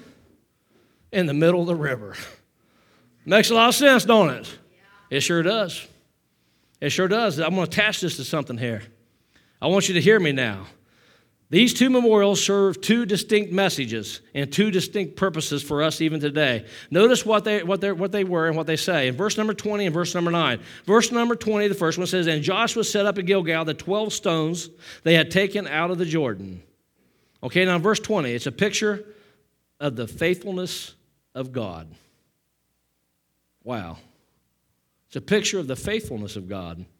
A: in the middle of the river. Makes a lot of sense, don't it? It sure does. It sure does. I'm going to attach this to something here. I want you to hear me now. These two memorials serve two distinct messages and two distinct purposes for us even today. Notice what they what they what they were and what they say in verse number twenty and verse number nine. Verse number twenty, the first one says, "And Joshua set up at Gilgal the twelve stones they had taken out of the Jordan." Okay, now verse twenty, it's a picture of the faithfulness of God. Wow. It's a picture of the faithfulness of God.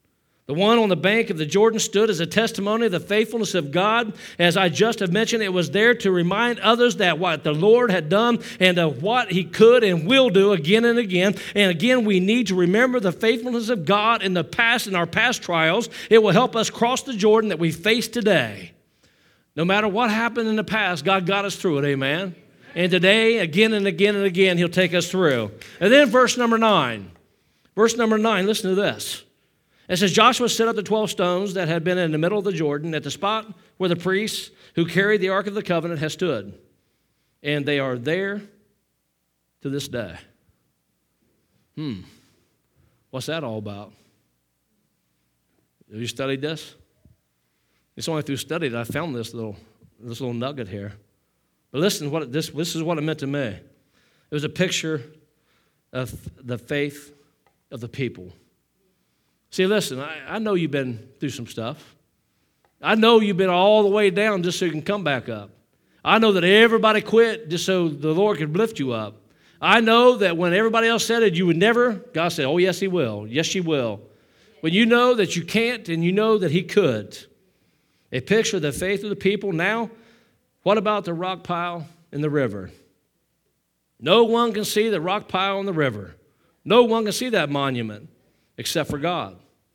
A: The one on the bank of the Jordan stood as a testimony of the faithfulness of God. As I just have mentioned, it was there to remind others that what the Lord had done and of what he could and will do again and again. And again, we need to remember the faithfulness of God in the past, in our past trials. It will help us cross the Jordan that we face today. No matter what happened in the past, God got us through it, amen? And today, again and again and again, he'll take us through. And then verse number nine. Verse number nine, listen to this. It says, Joshua set up the twelve stones that had been in the middle of the Jordan at the spot where the priests who carried the Ark of the Covenant had stood. And they are there to this day. Hmm. What's that all about? Have you studied this? It's only through study that I found this little, this little nugget here. But listen, what it, this, this is what it meant to me. It was a picture of the faith of the people. See, listen, I, I know you've been through some stuff. I know you've been all the way down just so you can come back up. I know that everybody quit just so the Lord could lift you up. I know that when everybody else said it, you would never, God said, oh, yes, he will. Yes, she will. When you know that you can't and you know that he could. A picture of the faith of the people. Now, what about the rock pile in the river? No one can see the rock pile in the river. No one can see that monument except for God.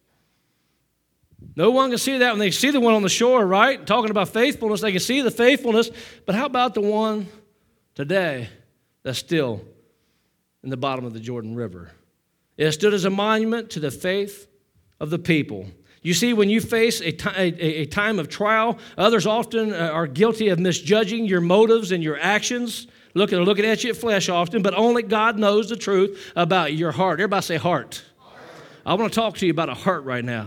A: No one can see that when they see the one on the shore, right? Talking about faithfulness, they can see the faithfulness. But how about the one today that's still in the bottom of the Jordan River? It stood as a monument to the faith of the people. You see, when you face a, t- a, a time of trial, others often are guilty of misjudging your motives and your actions, looking, looking at you at flesh often, but only God knows the truth about your heart. Everybody say heart. I want to talk to you about a heart right now.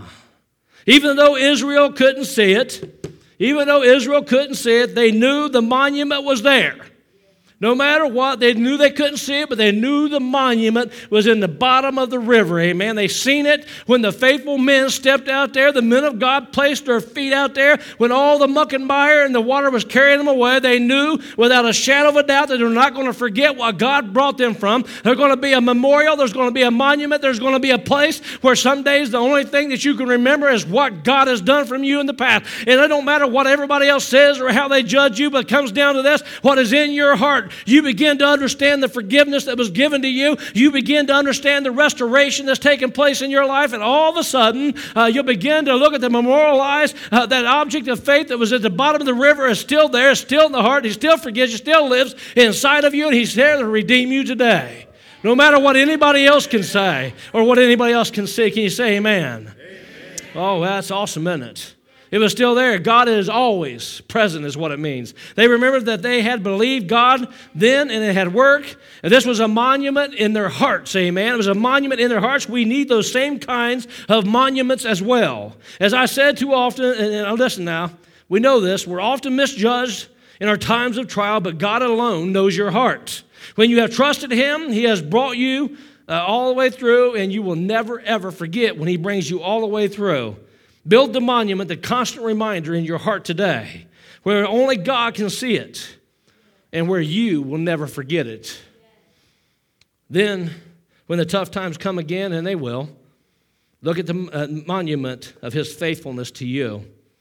A: Even though Israel couldn't see it, even though Israel couldn't see it, they knew the monument was there. No matter what, they knew they couldn't see it, but they knew the monument was in the bottom of the river. Amen. They seen it when the faithful men stepped out there. The men of God placed their feet out there. When all the muck and mire and the water was carrying them away, they knew without a shadow of a doubt that they're not going to forget what God brought them from. There's going to be a memorial. There's going to be a monument. There's going to be a place where some days the only thing that you can remember is what God has done from you in the past. And it don't matter what everybody else says or how they judge you, but it comes down to this, what is in your heart. You begin to understand the forgiveness that was given to you. You begin to understand the restoration that's taken place in your life. And all of a sudden, uh, you'll begin to look at the memorialize uh, that object of faith that was at the bottom of the river is still there, is still in the heart. He still forgives you, still lives inside of you, and he's there to redeem you today. No matter what anybody else can say or what anybody else can see, can you say amen? Amen. Oh, that's awesome, isn't it? It was still there. God is always present is what it means. They remembered that they had believed God then and it had worked. And this was a monument in their hearts, amen. It was a monument in their hearts. We need those same kinds of monuments as well. As I said too often, and listen now, we know this, we're often misjudged in our times of trial, but God alone knows your heart. When you have trusted him, he has brought you uh, all the way through, and you will never, ever forget when he brings you all the way through. Build the monument, the constant reminder in your heart today, where only God can see it and where you will never forget it. Then, when the tough times come again, and they will, look at the uh, monument of his faithfulness to you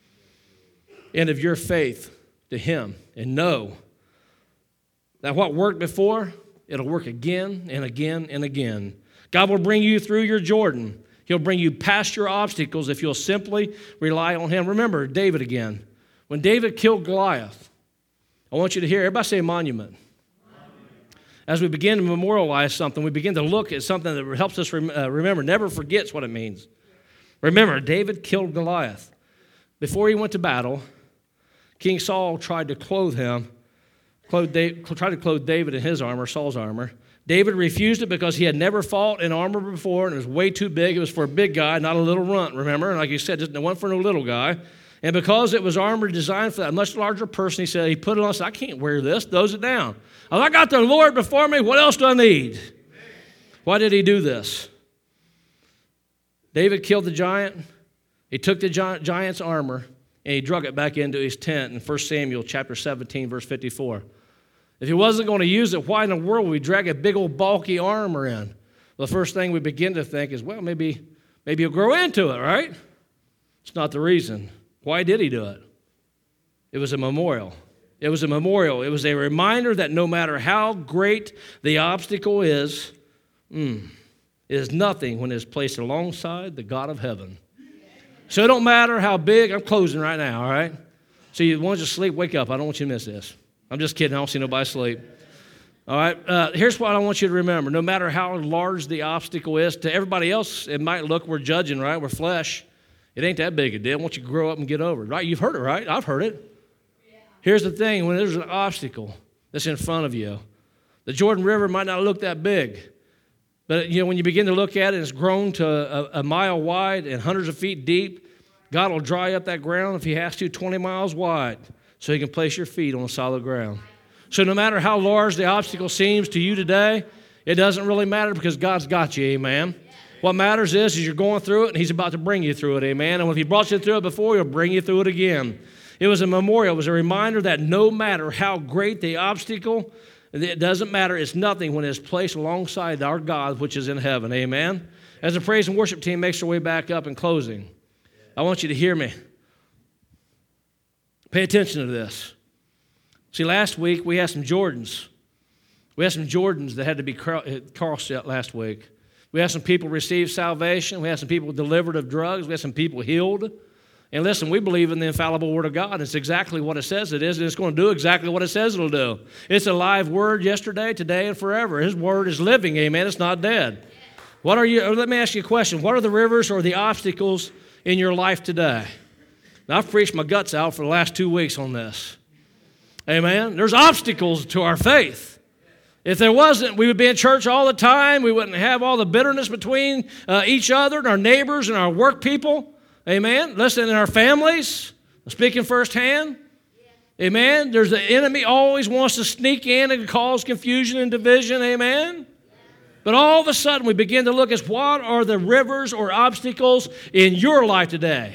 A: and of your faith to him, and know that what worked before, it'll work again and again and again. God will bring you through your Jordan. He'll bring you past your obstacles if you'll simply rely on him. Remember David again. When David killed Goliath, I want you to hear, everybody say monument. As we begin to memorialize something, we begin to look at something that helps us rem- uh, remember, never forgets what it means. Remember, David killed Goliath. Before he went to battle, King Saul tried to clothe him, clothe Dave, tried to clothe David in his armor, Saul's armor. David refused it because he had never fought in armor before, and it was way too big. It was for a big guy, not a little runt, remember? And like you said, it wasn't for no little guy. And because it was armor designed for that much larger person, he said, he put it on and said, I can't wear this, throws it down. Oh, I got the Lord before me, what else do I need? Why did he do this? David killed the giant. He took the giant's armor, and he drug it back into his tent in First Samuel chapter seventeen, verse fifty-four. If he wasn't going to use it, why in the world would we drag a big old bulky armor in? The first thing we begin to think is, well, maybe, maybe he'll grow into it, right? It's not the reason. Why did he do it? It was a memorial. It was a memorial. It was a reminder that no matter how great the obstacle is, mm, it is nothing when it is placed alongside the God of heaven. So it don't matter how big. I'm closing right now, all right? So you want to sleep, wake up. I don't want you to miss this. I'm just kidding. I don't see nobody sleep. All right, uh, here's what I want you to remember. No matter how large the obstacle is, to everybody else, it might look, we're judging, right? We're flesh. It ain't that big a deal. Once you grow up and get over it, right? You've heard it, right? I've heard it. Yeah. Here's the thing. When there's an obstacle that's in front of you, the Jordan River might not look that big. But, you know, when you begin to look at it, it's grown to a, a mile wide and hundreds of feet deep. God will dry up that ground if he has to, twenty miles wide, so he can place your feet on solid ground. So no matter how large the obstacle seems to you today, it doesn't really matter because God's got you, amen. What matters is, is you're going through it, and he's about to bring you through it, amen. And if he brought you through it before, he'll bring you through it again. It was a memorial. It was a reminder that no matter how great the obstacle, it doesn't matter. It's nothing when it's placed alongside our God, which is in heaven, amen. As the praise and worship team makes their way back up in closing, I want you to hear me. Pay attention to this. See, last week we had some Jordans. We had some Jordans that had to be crossed out last week. We had some people receive salvation. We had some people delivered of drugs. We had some people healed. And listen, we believe in the infallible Word of God. It's exactly what it says it is, and it's going to do exactly what it says it'll do. It's a live Word yesterday, today, and forever. His Word is living, amen. It's not dead. What are you? Let me ask you a question. What are the rivers or the obstacles in your life today? Now, I've preached my guts out for the last two weeks on this. Amen. There's obstacles to our faith. If there wasn't, we would be in church all the time. We wouldn't have all the bitterness between uh, each other and our neighbors and our work people. Amen. Listen, in our families, speaking firsthand. Amen. There's the enemy always wants to sneak in and cause confusion and division. Amen. But all of a sudden, we begin to look at what are the rivers or obstacles in your life today.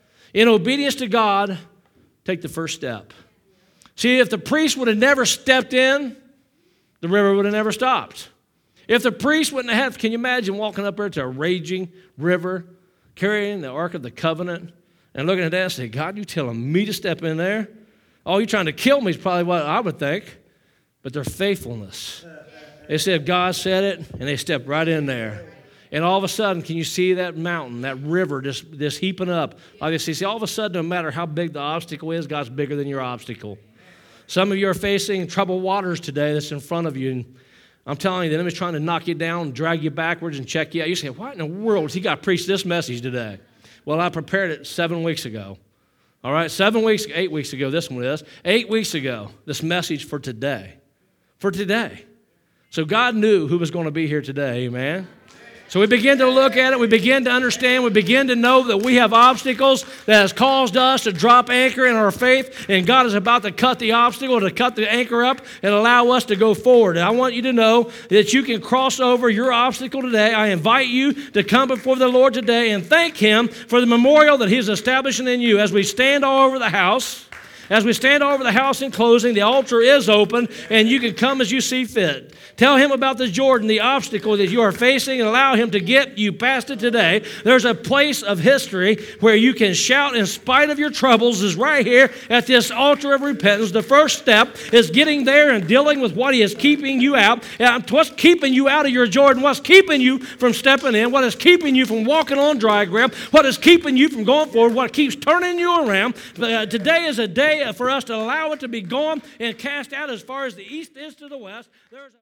A: In obedience to God, take the first step. See, if the priest would have never stepped in, the river would have never stopped. If the priest wouldn't have, can you imagine walking up there to a raging river, carrying the Ark of the Covenant, and looking at that and saying, God, you telling me to step in there? Oh, you're trying to kill me is probably what I would think. But their faithfulness. They said, God said it, and they stepped right in there. And all of a sudden, can you see that mountain, that river just, just heaping up? Like I see, see, all of a sudden, no matter how big the obstacle is, God's bigger than your obstacle. Some of you are facing troubled waters today that's in front of you. And I'm telling you, the enemy's trying to knock you down, drag you backwards, and check you out. You say, what in the world has he got to preach this message today? Well, I prepared it seven weeks ago. All right, seven weeks, eight weeks ago, this one is. Eight weeks ago, this message for today. For today. So God knew who was going to be here today, amen? So we begin to look at it, we begin to understand, we begin to know that we have obstacles that has caused us to drop anchor in our faith, and God is about to cut the obstacle, to cut the anchor up, and allow us to go forward. And I want you to know that you can cross over your obstacle today. I invite you to come before the Lord today and thank Him for the memorial that He is establishing in you. As we stand all over the house, as we stand all over the house in closing, the altar is open, and you can come as you see fit. Tell Him about the Jordan, the obstacle that you are facing, and allow Him to get you past it today. There's a place of history where you can shout in spite of your troubles is right here at this altar of repentance. The first step is getting there and dealing with what is keeping you out. What's keeping you out of your Jordan? What's keeping you from stepping in? What is keeping you from walking on dry ground? What is keeping you from going forward? What keeps turning you around? Uh, today is a day for us to allow it to be gone and cast out as far as the east is to the west. There's a